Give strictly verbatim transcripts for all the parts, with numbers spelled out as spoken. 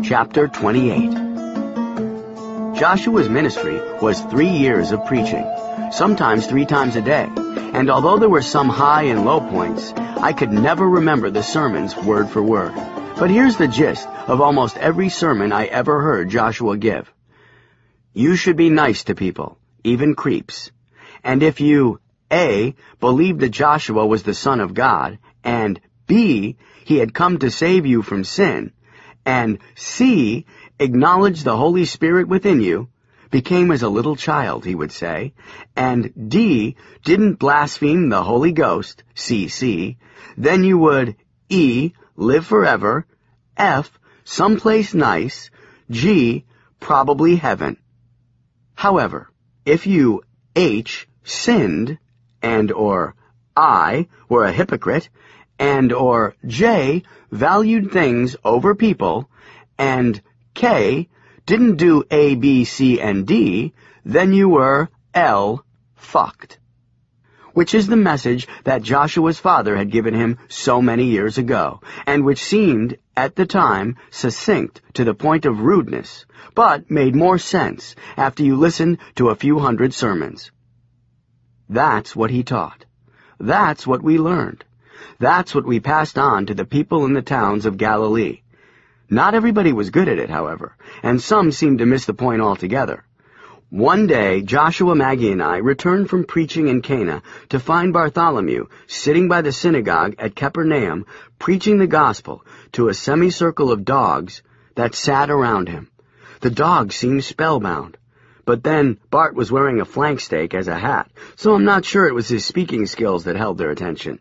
Chapter twenty-eight. Joshua's ministry was three years of preaching, sometimes three times a day, and although there were some high and low points, I could never remember the sermons word for word. But here's the gist of almost every sermon I ever heard Joshua give. You should be nice to people, even creeps. And if you, A, believed that Joshua was the Son of God, and B, he had come to save you from sin, and C, acknowledged the Holy Spirit within you, became as a little child, he would say, and D, didn't blaspheme the Holy Ghost, C C, then you would E, live forever, F, someplace nice, G, probably heaven. However, if you, H, sinned, and or I, were a hypocrite, and or J, valued things over people, and K, didn't do A, B, C, and D, then you were L, fucked. Which is the message that Joshua's father had given him so many years ago, and which seemed, at the time, succinct to the point of rudeness, but made more sense after you listened to a few hundred sermons. That's what he taught. That's what we learned. That's what we passed on to the people in the towns of Galilee. Not everybody was good at it, however, and some seemed to miss the point altogether. One day, Joshua, Maggie, and I returned from preaching in Cana to find Bartholomew sitting by the synagogue at Capernaum, preaching the gospel to a semicircle of dogs that sat around him. The dogs seemed spellbound. But then Bart was wearing a flank steak as a hat, so I'm not sure it was his speaking skills that held their attention.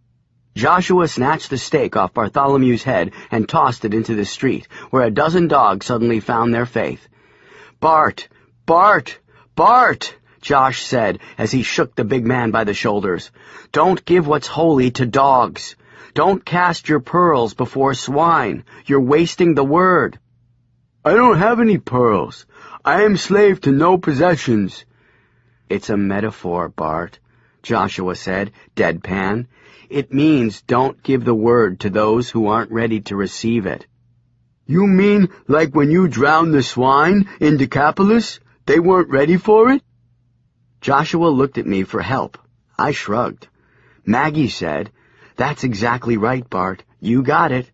Joshua snatched the steak off Bartholomew's head and tossed it into the street, where a dozen dogs suddenly found their faith. "Bart! Bart! Bart!" Josh said as he shook the big man by the shoulders. "Don't give what's holy to dogs. Don't cast your pearls before swine. You're wasting the word." "I don't have any pearls. I am slave to no possessions." "It's a metaphor, Bart," Joshua said, deadpan. "It means don't give the word to those who aren't ready to receive it." "You mean like when you drowned the swine in Decapolis? They weren't ready for it?" Joshua looked at me for help. I shrugged. Maggie said, "That's exactly right, Bart. You got it."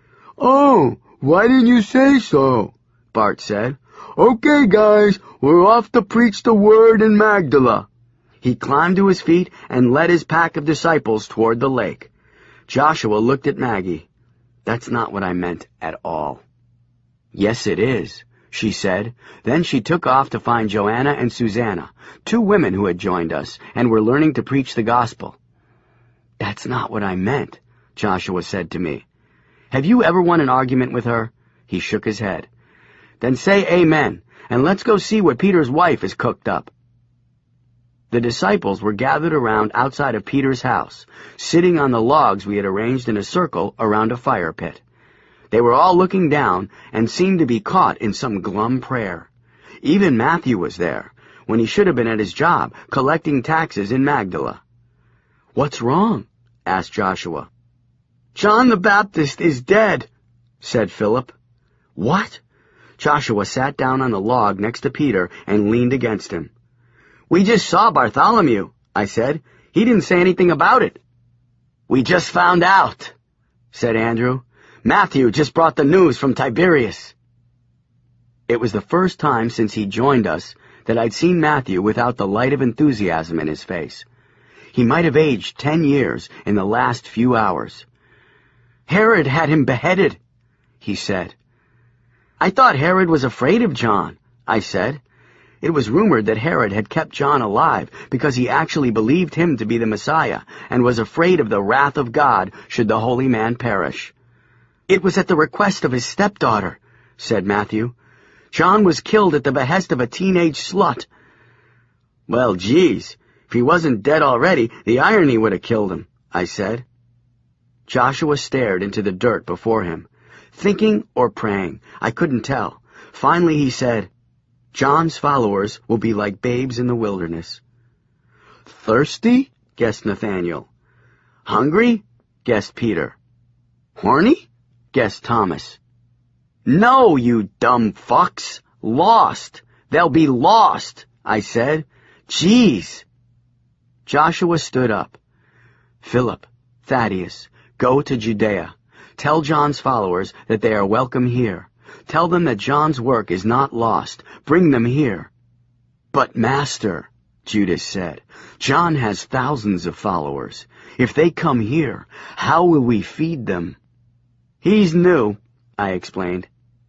"Oh, why didn't you say so?" Bart said. "Okay, guys, we're off to preach the word in Magdala." He climbed to his feet and led his pack of disciples toward the lake. Joshua looked at Maggie. "That's not what I meant at all." "Yes, it is," she said. Then she took off to find Joanna and Susanna, two women who had joined us and were learning to preach the gospel. "That's not what I meant," Joshua said to me. "Have you ever won an argument with her?" He shook his head. "Then say amen, and let's go see what Peter's wife has cooked up." The disciples were gathered around outside of Peter's house, sitting on the logs we had arranged in a circle around a fire pit. They were all looking down and seemed to be caught in some glum prayer. Even Matthew was there, when he should have been at his job, collecting taxes in Magdala. "What's wrong?" asked Joshua. "John the Baptist is dead," said Philip. "What?" Joshua sat down on the log next to Peter and leaned against him. "We just saw Bartholomew," I said. "He didn't say anything about it." "We just found out," said Andrew. "Matthew just brought the news from Tiberias." It was the first time since he joined us that I'd seen Matthew without the light of enthusiasm in his face. He might have aged ten years in the last few hours. "Herod had him beheaded," he said. "I thought Herod was afraid of John," I said. It was rumored that Herod had kept John alive because he actually believed him to be the Messiah and was afraid of the wrath of God should the holy man perish. "It was at the request of his stepdaughter," said Matthew. "John was killed at the behest of a teenage slut." "Well, geez, if he wasn't dead already, the irony would have killed him," I said. Joshua stared into the dirt before him. Thinking or praying, I couldn't tell. Finally he said, "John's followers will be like babes in the wilderness." "Thirsty?" guessed Nathaniel. "Hungry?" guessed Peter. "Horny?" guessed Thomas. No, you dumb fucks. Lost. They'll be lost, I said. Jeez. Joshua stood up. Philip, Thaddeus, go to Judea. Tell John's followers that they are welcome here. Tell them that John's work is not lost. Bring them here. But, Master, Judas said, John has thousands of followers. If they come here, how will we feed them? He's new, I explained.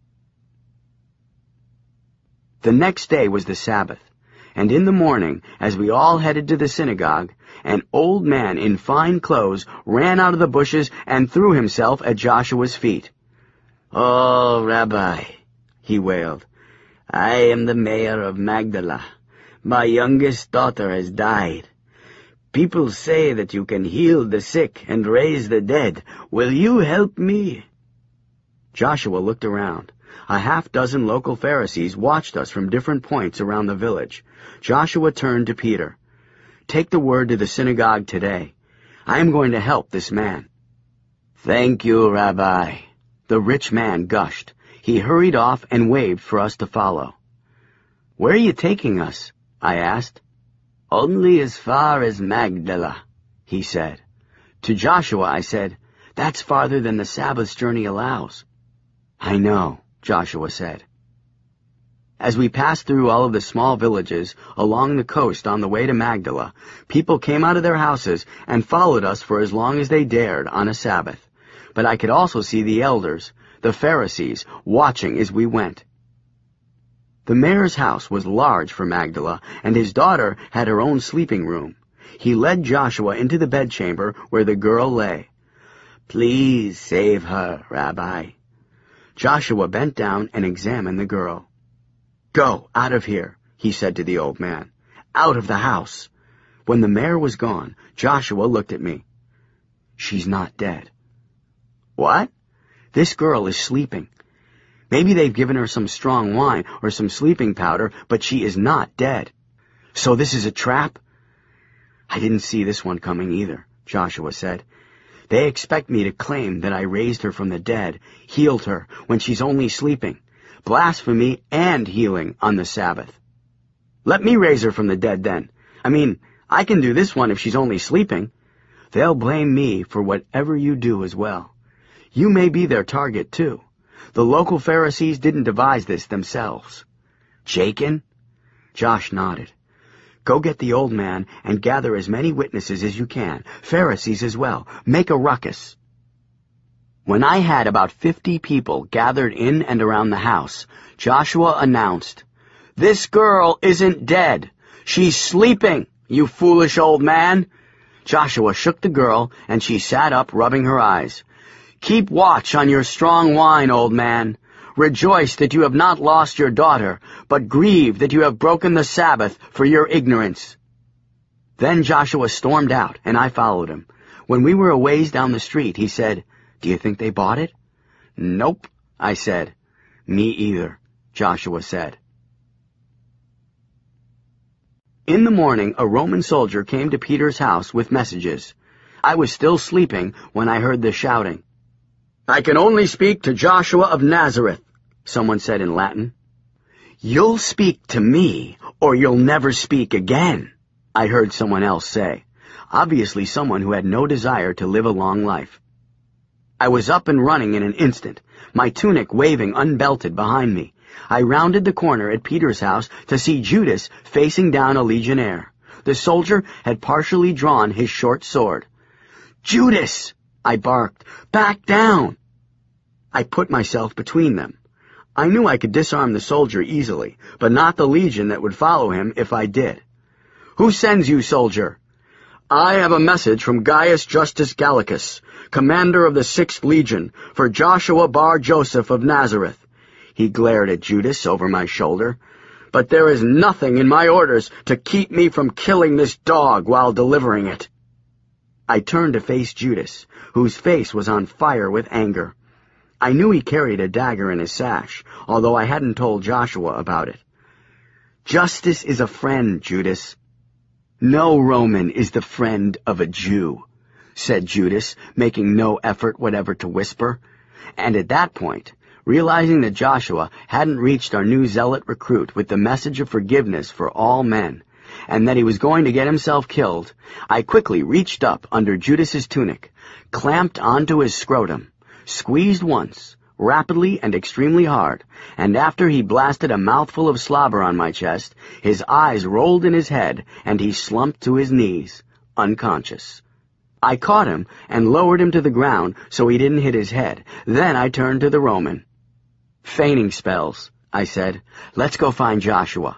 The next day was the Sabbath, and in the morning, as we all headed to the synagogue, an old man in fine clothes ran out of the bushes and threw himself at Joshua's feet. "Oh, Rabbi," he wailed, "I am the mayor of Magdala. My youngest daughter has died. People say that you can heal the sick and raise the dead. Will you help me?" Joshua looked around. A half dozen local Pharisees watched us from different points around the village. Joshua turned to Peter. "Take the word to the synagogue today. I am going to help this man." "Thank you, Rabbi." The rich man gushed. He hurried off and waved for us to follow. "Where are you taking us?" I asked. "Only as far as Magdala," he said. To Joshua I said, "That's farther than the Sabbath's journey allows." "I know," Joshua said. As we passed through all of the small villages along the coast on the way to Magdala, people came out of their houses and followed us for as long as they dared on a Sabbath. But I could also see the elders, the Pharisees, watching as we went. The mayor's house was large for Magdala, and his daughter had her own sleeping room. He led Joshua into the bedchamber where the girl lay. "Please save her, Rabbi." Joshua bent down and examined the girl. "Go, out of here," he said to the old man. "Out of the house." When the mayor was gone, Joshua looked at me. "She's not dead." "What?" "This girl is sleeping. Maybe they've given her some strong wine or some sleeping powder, but she is not dead." "So this is a trap?" "I didn't see this one coming either," Joshua said. "They expect me to claim that I raised her from the dead, healed her, when she's only sleeping. Blasphemy and healing on the Sabbath." "Let me raise her from the dead, then. I mean, I can do this one if she's only sleeping." "They'll blame me for whatever you do as well. You may be their target, too. The local Pharisees didn't devise this themselves." "Shaken?" Josh nodded. "Go get the old man and gather as many witnesses as you can, Pharisees as well. Make a ruckus." When I had about fifty people gathered in and around the house, Joshua announced, "This girl isn't dead. She's sleeping, you foolish old man." Joshua shook the girl, and she sat up, rubbing her eyes. "Keep watch on your strong wine, old man. Rejoice that you have not lost your daughter, but grieve that you have broken the Sabbath for your ignorance." Then Joshua stormed out, and I followed him. When we were a ways down the street, he said, "Do you think they bought it?" "Nope," I said. "Me either," Joshua said. In the morning, a Roman soldier came to Peter's house with messages. I was still sleeping when I heard the shouting. "I can only speak to Joshua of Nazareth," someone said in Latin. "You'll speak to me, or you'll never speak again," I heard someone else say, obviously someone who had no desire to live a long life. I was up and running in an instant, my tunic waving unbelted behind me. I rounded the corner at Peter's house to see Judas facing down a legionnaire. The soldier had partially drawn his short sword. "Judas!" I barked. "Back down!" I put myself between them. I knew I could disarm the soldier easily, but not the legion that would follow him if I did. "Who sends you, soldier?" "I have a message from Gaius Justus Gallicus, commander of the Sixth Legion, for Joshua Bar Joseph of Nazareth." He glared at Judas over my shoulder. "But there is nothing in my orders to keep me from killing this dog while delivering it." I turned to face Judas, whose face was on fire with anger. I knew he carried a dagger in his sash, although I hadn't told Joshua about it. "Justice is a friend, Judas." "No Roman is the friend of a Jew," said Judas, making no effort whatever to whisper. And at that point, Realizing that Joshua hadn't reached our new zealot recruit with the message of forgiveness for all men, and that he was going to get himself killed, I quickly reached up under Judas's tunic, clamped onto his scrotum, squeezed once, rapidly and extremely hard, and after he blasted a mouthful of slobber on my chest, his eyes rolled in his head, and he slumped to his knees, unconscious. I caught him and lowered him to the ground so he didn't hit his head. Then I turned to the Roman. "Feigning spells," I said. "Let's go find Joshua."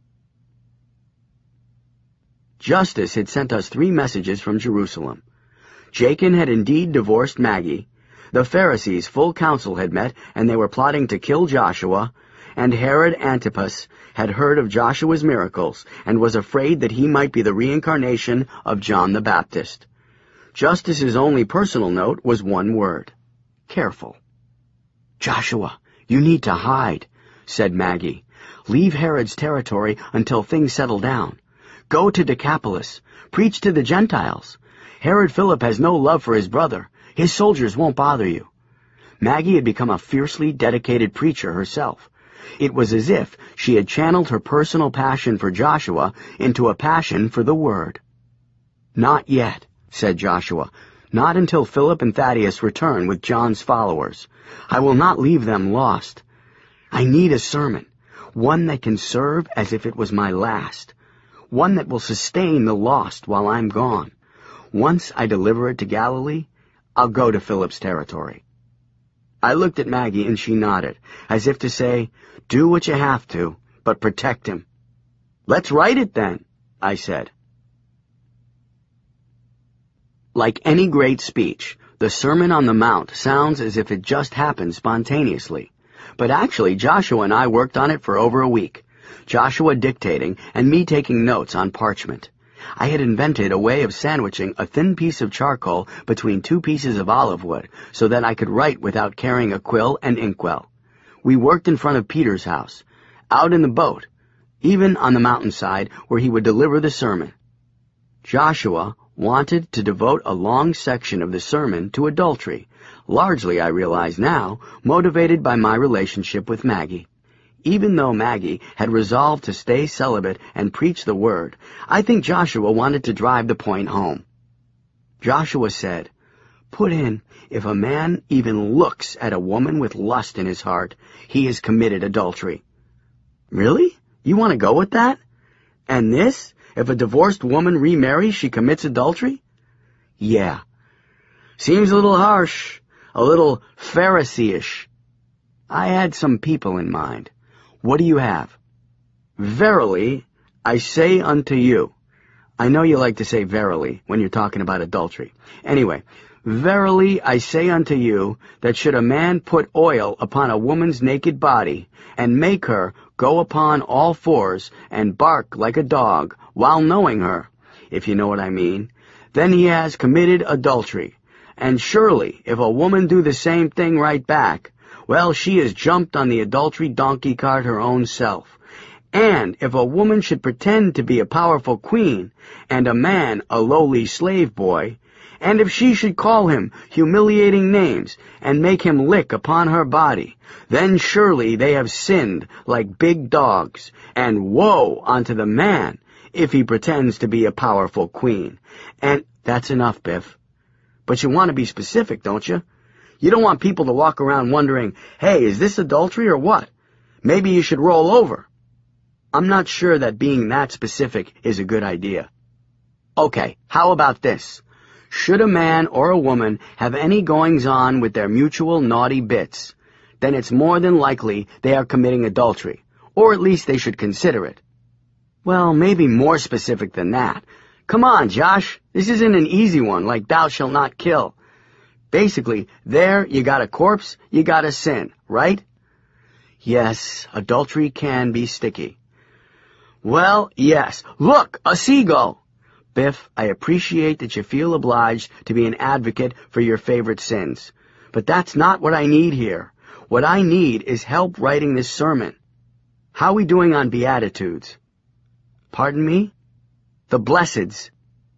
Justus had sent us three messages from Jerusalem. Jachin had indeed divorced Maggie. The Pharisees' full council had met, and they were plotting to kill Joshua, and Herod Antipas had heard of Joshua's miracles and was afraid that he might be the reincarnation of John the Baptist. Justus's only personal note was one word: careful. "Joshua, you need to hide," said Maggie. "Leave Herod's territory until things settle down. Go to Decapolis. Preach to the Gentiles. Herod Philip has no love for his brother. His soldiers won't bother you." Maggie had become a fiercely dedicated preacher herself. It was as if she had channeled her personal passion for Joshua into a passion for the Word. "Not yet," said Joshua. "Not until Philip and Thaddeus return with John's followers. I will not leave them lost. I need a sermon, one that can serve as if it was my last, one that will sustain the lost while I'm gone. Once I deliver it to Galilee, I'll go to Philip's territory." I looked at Maggie and she nodded, as if to say, "Do what you have to, but protect him." "Let's write it then," I said. Like any great speech, the Sermon on the Mount sounds as if it just happened spontaneously. But actually, Joshua and I worked on it for over a week, Joshua dictating and me taking notes on parchment. I had invented a way of sandwiching a thin piece of charcoal between two pieces of olive wood so that I could write without carrying a quill and inkwell. We worked in front of Peter's house, out in the boat, even on the mountainside where he would deliver the sermon. Joshua wanted to devote a long section of the sermon to adultery, largely, I realize now, motivated by my relationship with Maggie. Even though Maggie had resolved to stay celibate and preach the Word, I think Joshua wanted to drive the point home. Joshua said, "Put in, if a man even looks at a woman with lust in his heart, he has committed adultery." Really? You want to go with that? And this? If a divorced woman remarries, she commits adultery? Yeah. Seems a little harsh, a little Pharisee-ish. I had some people in mind. What do you have? "Verily, I say unto you." I know you like to say verily when you're talking about adultery. Anyway, "Verily, I say unto you, that should a man put oil upon a woman's naked body, and make her go upon all fours and bark like a dog, while knowing her," if you know what I mean, "then he has committed adultery. And surely, if a woman do the same thing right back, well, she has jumped on the adultery donkey cart her own self. And if a woman should pretend to be a powerful queen, and a man a lowly slave boy, and if she should call him humiliating names, and make him lick upon her body, then surely they have sinned like big dogs, and woe unto the man, if he pretends to be a powerful queen. And that's enough, Biff. But you want to be specific, don't you? You don't want people to walk around wondering, hey, is this adultery or what? Maybe you should roll over. I'm not sure that being that specific is a good idea. Okay, how about this? Should a man or a woman have any goings-on with their mutual naughty bits, then it's more than likely they are committing adultery, or at least they should consider it. Well, maybe more specific than that. Come on, Josh, this isn't an easy one like thou shalt not kill. Basically, there you got a corpse, you got a sin, right? Yes, adultery can be sticky. Well, yes, look, a seagull! Biff, I appreciate that you feel obliged to be an advocate for your favorite sins, but that's not what I need here. What I need is help writing this sermon. How are we doing on Beatitudes? Pardon me? The Blesseds.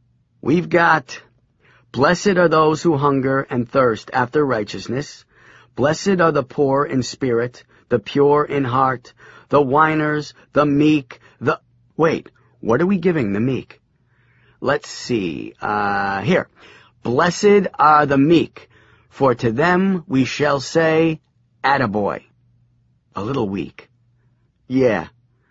We've got, "Blessed are those who hunger and thirst after righteousness. Blessed are the poor in spirit, the pure in heart, the whiners, the meek, the... Wait, what are we giving the meek? Let's see, uh, here. Blessed are the meek, for to them we shall say, attaboy. A little weak. Yeah.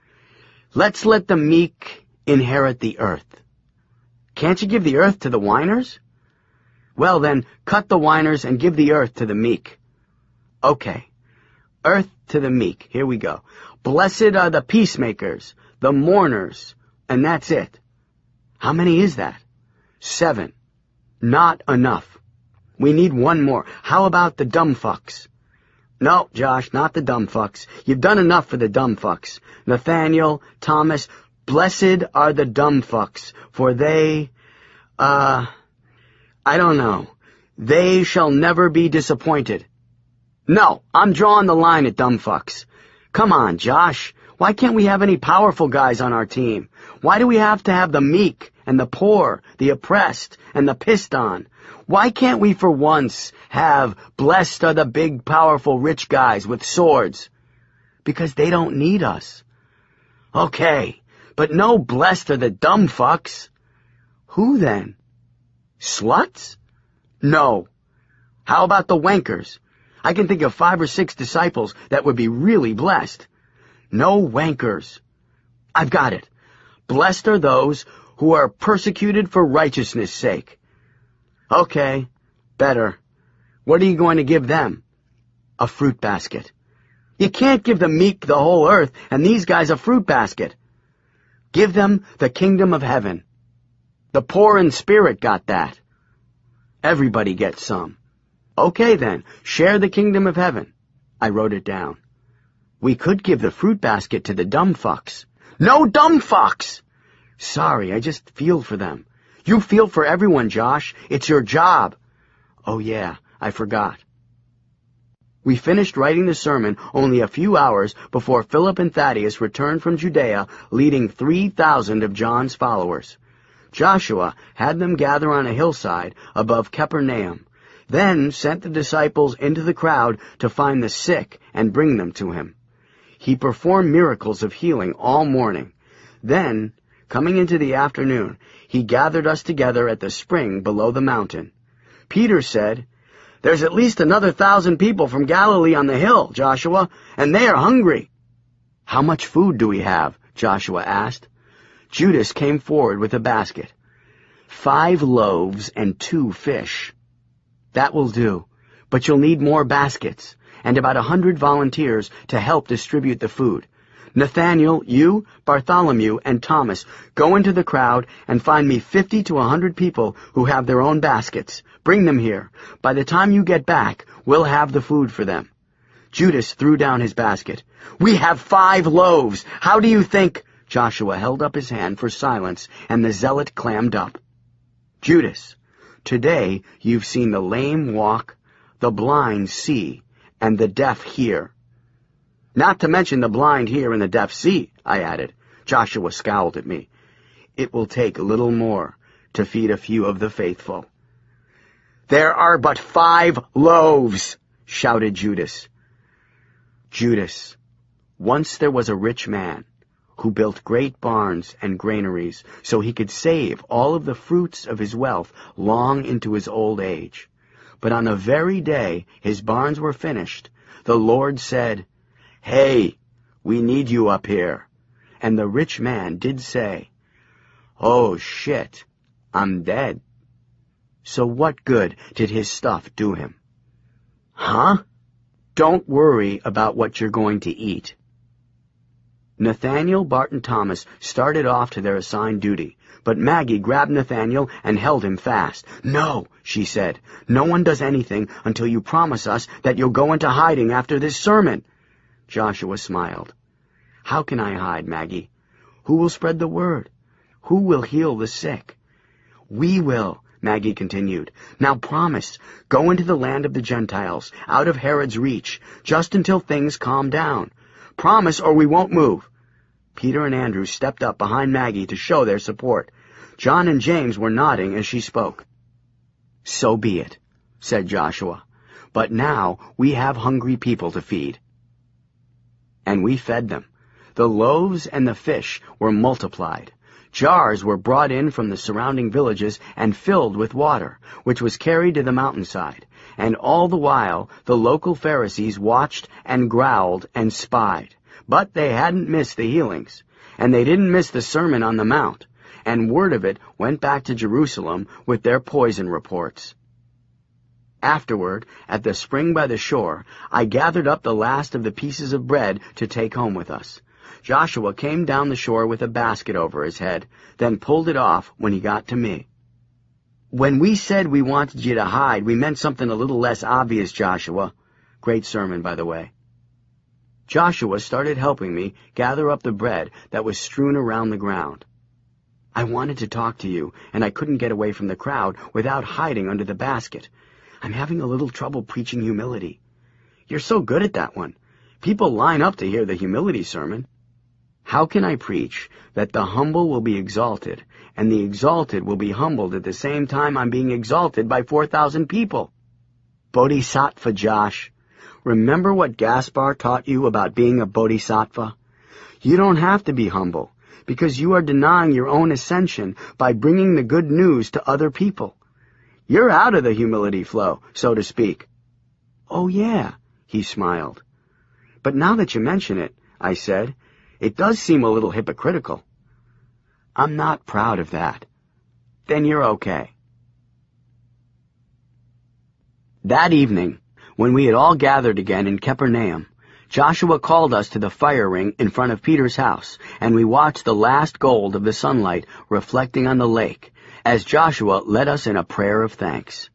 Let's let the meek inherit the earth. Can't you give the earth to the whiners? Well then, cut the whiners and give the earth to the meek. Okay. Earth to the meek. Here we go. Blessed are the peacemakers, the mourners, and that's it. How many is that? Seven. Not enough. We need one more. How about the dumb fucks? No, Josh, not the dumb fucks. You've done enough for the dumb fucks. Nathaniel, Thomas, blessed are the dumb fucks, for they, uh, I don't know. They shall never be disappointed. No, I'm drawing the line at dumb fucks. Come on, Josh. Why can't we have any powerful guys on our team? Why do we have to have the meek and the poor, the oppressed, and the pissed on? Why can't we for once have blessed are the big, powerful, rich guys with swords? Because they don't need us. Okay, but no blessed are the dumb fucks. Who then? Sluts? No. How about the wankers? I can think of five or six disciples that would be really blessed. No wankers. I've got it. Blessed are those who are persecuted for righteousness' sake. Okay, better. What are you going to give them? A fruit basket. You can't give the meek the whole earth and these guys a fruit basket. Give them the kingdom of heaven. The poor in spirit got that. Everybody gets some. Okay then, share the kingdom of heaven. I wrote it down. We could give the fruit basket to the dumb fucks. No dumb fucks! Sorry, I just feel for them. You feel for everyone, Josh. It's your job. Oh yeah, I forgot. We finished writing the sermon only a few hours before Philip and Thaddeus returned from Judea, leading three thousand of John's followers. Joshua had them gather on a hillside above Capernaum, then sent the disciples into the crowd to find the sick and bring them to him. He performed miracles of healing all morning. Then, coming into the afternoon, he gathered us together at the spring below the mountain. Peter said, "There's at least another thousand people from Galilee on the hill, Joshua, and they are hungry." "How much food do we have?" Joshua asked. Judas came forward with a basket. Five loaves and two fish. That will do, but you'll need more baskets, and about a hundred volunteers to help distribute the food. Nathaniel, you, Bartholomew, and Thomas, go into the crowd and find me fifty to a hundred people who have their own baskets. Bring them here. By the time you get back, we'll have the food for them. Judas threw down his basket. "We have five loaves. How do you think—" Joshua held up his hand for silence, and the zealot clammed up. "Judas, today you've seen the lame walk, the blind see, and the deaf hear." "Not to mention the blind hear and the deaf see," I added. Joshua scowled at me. "It will take a little more to feed a few of the faithful." "There are but five loaves," shouted Judas. Judas, once there was a rich man who built great barns and granaries so he could save all of the fruits of his wealth long into his old age. But on the very day his barns were finished, the Lord said, "Hey, we need you up here." And the rich man did say, "Oh shit, I'm dead." So what good did his stuff do him? Huh? Don't worry about what you're going to eat. Nathaniel, Bart, and Thomas started off to their assigned duty, but Maggie grabbed Nathaniel and held him fast. "No," she said, "no one does anything until you promise us that you'll go into hiding after this sermon." Joshua smiled. "How can I hide, Maggie? Who will spread the word? Who will heal the sick?" "We will," Maggie continued. "Now promise, go into the land of the Gentiles, out of Herod's reach, just until things calm down. Promise or we won't move." Peter and Andrew stepped up behind Maggie to show their support. John and James were nodding as she spoke. "So be it," said Joshua. but now we have hungry people to feed." And we fed them. The loaves and the fish were multiplied. Jars were brought in from the surrounding villages and filled with water, which was carried to the mountainside. And all the while the local Pharisees watched and growled and spied. But they hadn't missed the healings, and they didn't miss the Sermon on the Mount, and word of it went back to Jerusalem with their poison reports. Afterward, at the spring by the shore, I gathered up the last of the pieces of bread to take home with us. Joshua came down the shore with a basket over his head, then pulled it off when he got to me. "When we said we wanted you to hide, we meant something a little less obvious, Joshua." Great sermon, by the way. Joshua started helping me gather up the bread that was strewn around the ground. "I wanted to talk to you, and I couldn't get away from the crowd without hiding under the basket. I'm having a little trouble preaching humility." "You're so good at that one. People line up to hear the humility sermon." "How can I preach that the humble will be exalted, and the exalted will be humbled at the same time I'm being exalted by four thousand people?" Bodhisattva, Josh. Remember what Gaspar taught you about being a bodhisattva? You don't have to be humble, because you are denying your own ascension by bringing the good news to other people. You're out of the humility flow, so to speak. "Oh, yeah," he smiled. "But now that you mention it," I said, "it does seem a little hypocritical." "I'm not proud of that." "Then you're okay." That evening, when we had all gathered again in Capernaum, Joshua called us to the fire ring in front of Peter's house, and we watched the last gold of the sunlight reflecting on the lake, as Joshua led us in a prayer of thanks.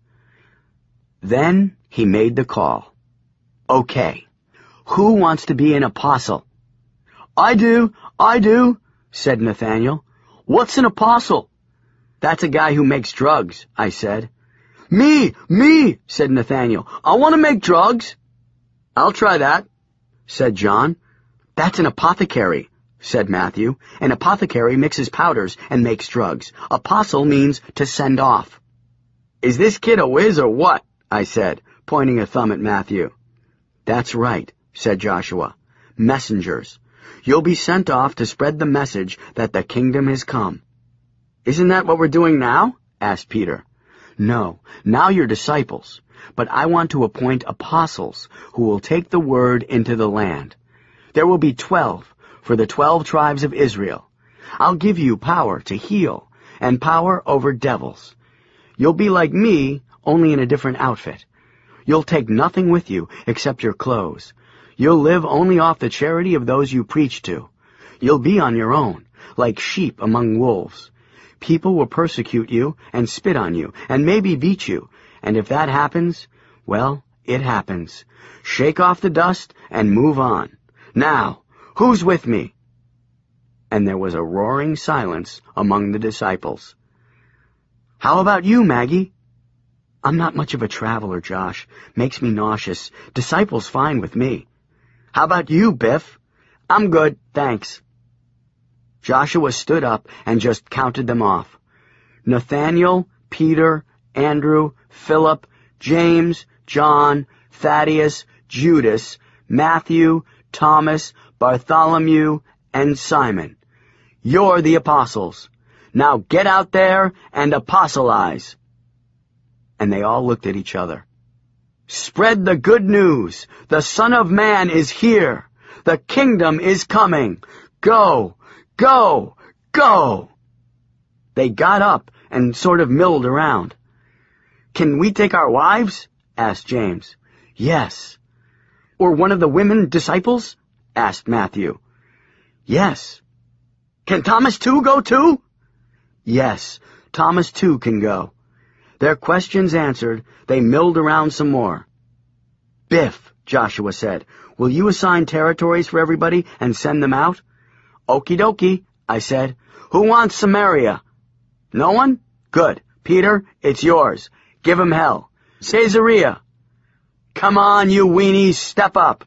Then he made the call. "Okay, who wants to be an apostle?" "I do, I do," said Nathaniel. "What's an apostle?" "That's a guy who makes drugs," I said. "Me, me," said Nathaniel. "I want to make drugs." "I'll try that," said John. "That's an apothecary," said Matthew. "An apothecary mixes powders and makes drugs. Apostle means to send off." "Is this kid a whiz or what?" I said, pointing a thumb at Matthew. "That's right," said Joshua. "Messengers. You'll be sent off to spread the message that the kingdom has come." "Isn't that what we're doing now?" asked Peter. "No, now you're disciples, but I want to appoint apostles who will take the word into the land. There will be twelve for the twelve tribes of Israel. I'll give you power to heal and power over devils. You'll be like me, only in a different outfit. You'll take nothing with you except your clothes. You'll live only off the charity of those you preach to. You'll be on your own, like sheep among wolves. People will persecute you and spit on you and maybe beat you, and if that happens, well, it happens. Shake off the dust and move on. Now, who's with me?" And there was a roaring silence among the disciples. "How about you, Maggie?" "I'm not much of a traveler, Josh. Makes me nauseous. Disciples fine with me." "How about you, Biff?" "I'm good, thanks." Joshua stood up and just counted them off. Nathaniel, Peter, Andrew, Philip, James, John, Thaddeus, Judas, Matthew, Thomas, Bartholomew, and Simon. You're the apostles. Now get out there and apostolize. And they all looked at each other. "Spread the good news. The Son of Man is here. The kingdom is coming. Go, go, go." They got up and sort of milled around. "Can we take our wives?" asked James. "Yes." "Or one of the women disciples?" asked Matthew. "Yes." "Can Thomas too go too?" "Yes, Thomas too can go." Their questions answered, they milled around some more. "Biff," Joshua said, "will you assign territories for everybody and send them out?" "Okie dokie," I said. "Who wants Samaria?" "No one? Good. Peter, it's yours. Give him hell. Caesarea. Come on, you weenies, step up."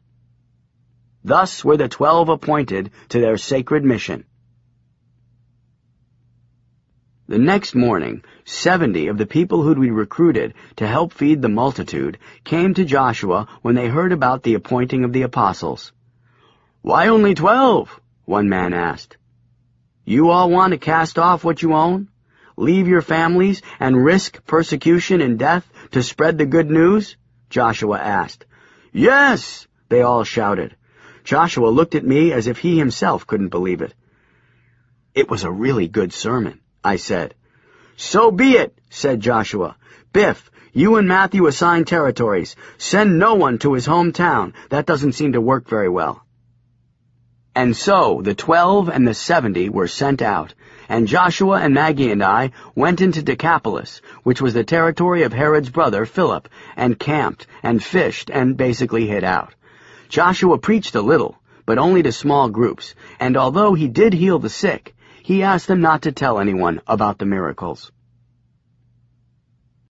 Thus were the twelve appointed to their sacred mission. The next morning, seventy of the people who'd we recruited to help feed the multitude came to Joshua when they heard about the appointing of the apostles. "Why only twelve?" one man asked. "You all want to cast off what you own, leave your families, and risk persecution and death to spread the good news?" Joshua asked. "Yes!" they all shouted. Joshua looked at me as if he himself couldn't believe it. "It was a really good sermon," I said. "So be it," said Joshua. "Biff, you and Matthew assign territories. Send no one to his hometown. That doesn't seem to work very well." And so the twelve and the seventy were sent out, and Joshua and Maggie and I went into Decapolis, which was the territory of Herod's brother Philip, and camped and fished and basically hid out. Joshua preached a little, but only to small groups, and although he did heal the sick, he asked them not to tell anyone about the miracles.